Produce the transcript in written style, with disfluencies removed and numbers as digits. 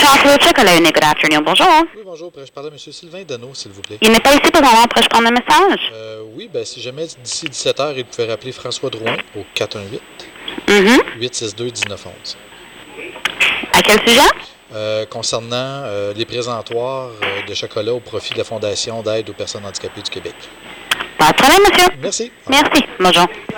Chocolate Chocolat Unique, good afternoon. Bonjour. Oui, bonjour. Pourrais-je parler à M. Sylvain Deneau, s'il vous plaît? Il n'est pas ici pour le moment. Pourrais-je prendre un message? Oui, ben si jamais d'ici 17h, il pouvait rappeler François Drouin au 418-862-1911. À quel sujet? Concernant les présentoirs de chocolat au profit de la Fondation d'aide aux personnes handicapées du Québec. Pas de problème, monsieur. Merci. Merci. Bonjour.